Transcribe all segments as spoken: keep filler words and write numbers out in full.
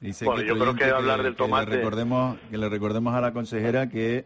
Dice Bueno, que yo creo que, que hablar del tomate... Que le recordemos, que le recordemos a la consejera que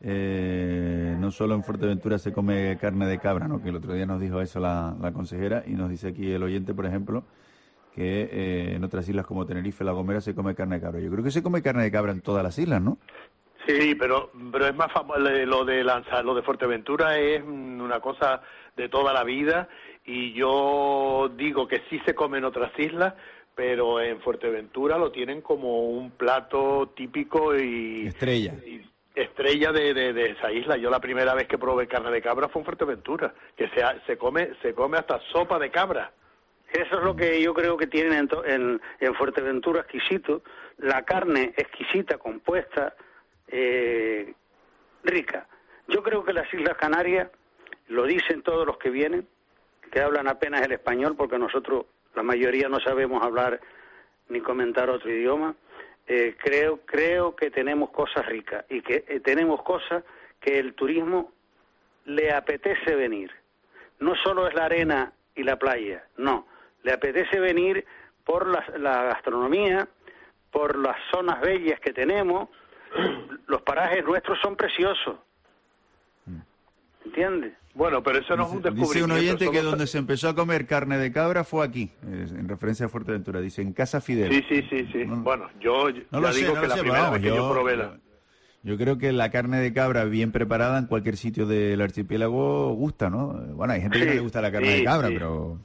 eh, no solo en Fuerteventura se come carne de cabra, ¿no? Que el otro día nos dijo eso la, la consejera, y nos dice aquí el oyente, por ejemplo, que eh, en otras islas como Tenerife, La Gomera, se come carne de cabra. Yo creo que se come carne de cabra en todas las islas, ¿no? Sí, pero pero es más famoso lo de lanzar, lo de Fuerteventura es una cosa de toda la vida, y yo digo que sí se come en otras islas, pero en Fuerteventura lo tienen como un plato típico y estrella y estrella de, de, de esa isla. Yo la primera vez que probé carne de cabra fue en Fuerteventura, que se se come se come hasta sopa de cabra. Eso es lo que yo creo que tienen en, en, en Fuerteventura exquisito, la carne exquisita, compuesta, eh, rica. Yo creo que las Islas Canarias, lo dicen todos los que vienen, que hablan apenas el español, porque nosotros, la mayoría, no sabemos hablar ni comentar otro idioma, eh, creo, creo que tenemos cosas ricas, y que eh, tenemos cosas que el turismo le apetece venir. No solo es la arena y la playa, no. Le apetece venir por la, la gastronomía, por las zonas bellas que tenemos. Los parajes nuestros son preciosos. ¿Entiendes? Bueno, pero eso no es un descubrimiento. Dice un oyente que solo... donde se empezó a comer carne de cabra fue aquí, en referencia a Fuerteventura. Dice, en Casa Fidel. Sí, sí, sí, sí. No, bueno, yo no ya lo digo sé, no que lo la sé, primera vamos, vez que yo, yo probé la... Yo creo que la carne de cabra bien preparada en cualquier sitio del archipiélago gusta, ¿no? Bueno, hay gente sí, que no le gusta la carne sí, de cabra, sí. pero...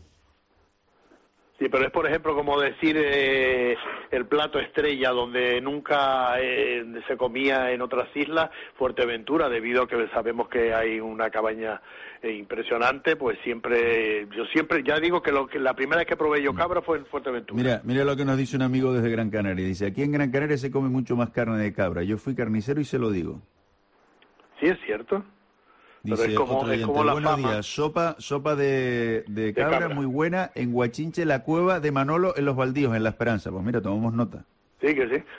Sí, pero es, por ejemplo, como decir eh, el plato estrella, donde nunca eh, se comía en otras islas, Fuerteventura, debido a que sabemos que hay una cabaña eh, impresionante, pues siempre, yo siempre, ya digo que, lo, que la primera vez que probé yo cabra fue en Fuerteventura. Mira, mira lo que nos dice un amigo desde Gran Canaria. Dice, aquí en Gran Canaria se come mucho más carne de cabra. Yo fui carnicero y se lo digo. Sí, es cierto. Dice Pero es como, otro es como la buenos fama. días, sopa, sopa de, de, cabra, de cabra muy buena en Guachinche, la cueva de Manolo, en Los Baldíos, en La Esperanza. Pues mira, tomamos nota. Sí, que sí.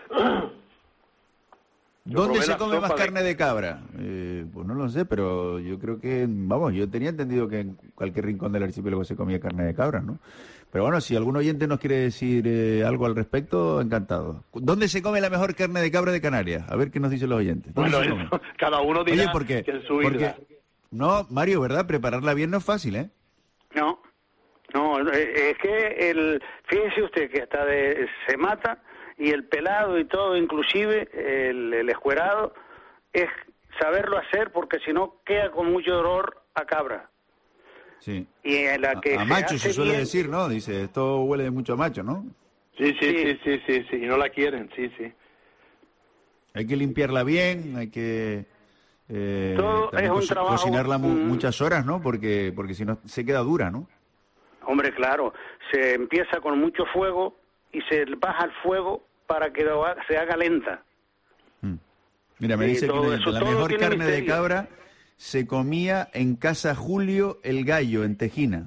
¿Dónde se come más de... carne de cabra? Eh, pues no lo sé, pero yo creo que, vamos, yo tenía entendido que en cualquier rincón del archipiélago se comía carne de cabra, ¿no? Pero bueno, si algún oyente nos quiere decir eh, algo al respecto, encantado. ¿Dónde se come la mejor carne de cabra de Canarias? A ver qué nos dicen los oyentes. Bueno, eso, cada uno dirá. Oye, porque, que en su porque isla. No, Mario, ¿verdad? Prepararla bien no es fácil, ¿eh? No, no, es que el, fíjese usted que hasta de, se mata, y el pelado y todo, inclusive el, el escuerado, es saberlo hacer, porque si no queda con mucho dolor a cabra. Sí. Y en la que a, a macho se suele bien... decir, ¿no? Dice, esto huele mucho a macho, ¿no? Sí, sí, sí, sí, sí, sí, y no la quieren, sí, sí. Hay que limpiarla bien, hay que... Eh, Todo es un co trabajo, cocinarla mu mm, muchas horas, ¿no? Porque porque si no se queda dura, ¿no? Hombre, claro, se empieza con mucho fuego y se baja el fuego para que lo haga, se haga lenta. Mm. Mira, me sí, dice que eso, la mejor carne misterio. de cabra se comía en Casa Julio el Gallo, en Tejina.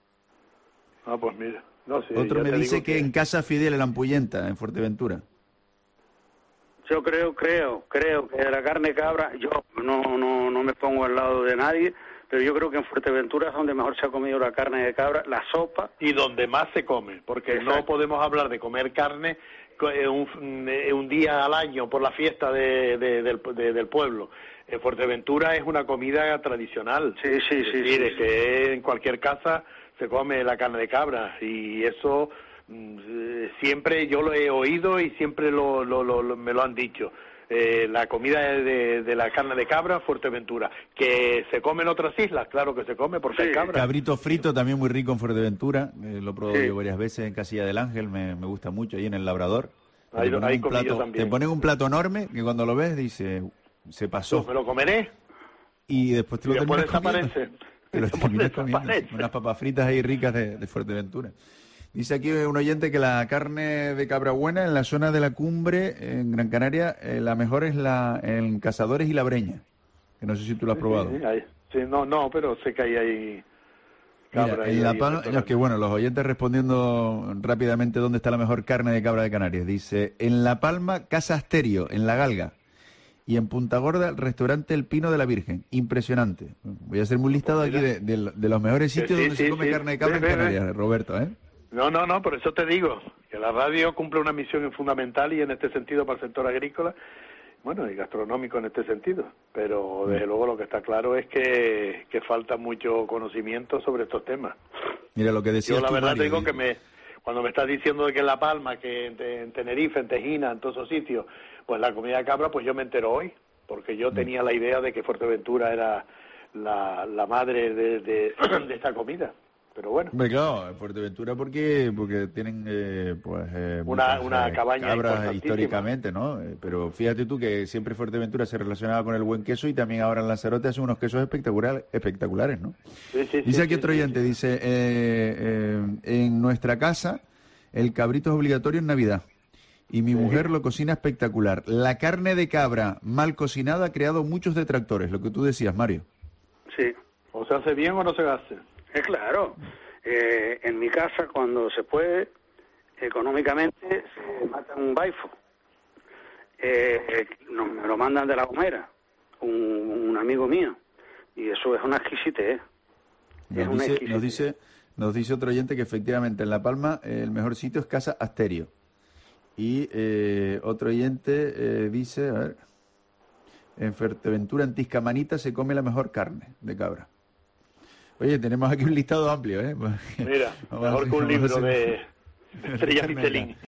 Ah, pues mira. No, sí, Otro me dice que, que en Casa Fidel, en Ampuyenta, en Fuerteventura. Yo creo, creo, creo que la carne de cabra, yo no, no, no me pongo al lado de nadie, pero yo creo que en Fuerteventura es donde mejor se ha comido la carne de cabra, la sopa. Y donde más se come, porque Exacto. no podemos hablar de comer carne un, un día al año por la fiesta de, de, del, de, del pueblo. En Fuerteventura es una comida tradicional. Sí, sí, es sí. decir, sí, es sí. que en cualquier casa se come la carne de cabra, y eso... siempre yo lo he oído y siempre lo, lo, lo, lo, me lo han dicho. Eh, la comida de, de la carne de cabra, Fuerteventura. ¿Que se come en otras islas? Claro que se come, porque sí. hay cabra. Cabrito frito también muy rico en Fuerteventura. Eh, lo he probado sí. yo varias veces en Casilla del Ángel, me, me gusta mucho, ahí en el Labrador. Ahí, te, ponen ahí un plato, te ponen un plato enorme que cuando lo ves dice, se pasó. Yo me lo comeré. Y después te lo y después terminas comiendo. Te lo terminas comiendo. Unas papas fritas ahí ricas de, de Fuerteventura. Dice aquí un oyente que la carne de cabra buena en la zona de la Cumbre, en Gran Canaria, eh, la mejor es la en Cazadores y La Breña. Que no sé si tú lo has sí, probado. Sí, sí, sí, no, no, pero sé que hay ahí cabra. Mira, ahí, en La ahí Palma, es que bueno, los oyentes respondiendo rápidamente dónde está la mejor carne de cabra de Canarias. Dice, en La Palma, Casa Asterio, en La Galga. Y en Punta Gorda, el restaurante El Pino de la Virgen. Impresionante. Voy a hacer un listado aquí de, de, de los mejores sitios sí, donde sí, se come sí. carne de cabra ve, en ve, Canarias, ve. Roberto, ¿eh? No, no, no, por eso te digo, que la radio cumple una misión fundamental y en este sentido para el sector agrícola, bueno, y gastronómico en este sentido, pero desde luego lo que está claro es que, que falta mucho conocimiento sobre estos temas. Mira lo que decías Yo la tú, verdad Mario, te digo ¿eh? que me, cuando me estás diciendo de que en La Palma, que en, en Tenerife, en Tejina, en todos esos sitios, pues la comida de cabra, pues yo me entero hoy, porque yo tenía la idea de que Fuerteventura era la, la madre de, de, de esta comida. Pero bueno. Hombre, claro, Fuerteventura porque porque tienen eh, pues eh, una, muchas, una eh, cabaña cabras históricamente, ¿no? Eh, pero fíjate tú que siempre Fuerteventura se relacionaba con el buen queso y también ahora en Lanzarote hacen unos quesos espectacular, espectaculares, ¿no? Sí, sí, dice sí, aquí sí, otro sí, oyente, sí. dice, eh, eh, en nuestra casa el cabrito es obligatorio en Navidad y mi Sí. mujer lo cocina espectacular. La carne de cabra mal cocinada ha creado muchos detractores, lo que tú decías, Mario. Sí. ¿O se hace bien o no se hace? Es claro, eh, en mi casa cuando se puede, económicamente se mata un baifo, eh, no, me lo mandan de La Gomera, un, un amigo mío, y eso es una exquisitez. Nos Es una dice, nos exquisitez. dice, nos dice otro oyente que efectivamente en La Palma eh, el mejor sitio es Casa Asterio. Y eh, otro oyente eh, dice, a ver, en Fuerteventura, en Tiscamanita, se come la mejor carne de cabra. Oye, tenemos aquí un listado amplio, ¿eh? Mira, Vamos a mejor hacer- que un vamos a libro hacer- de, de Estrella Carne Michelin.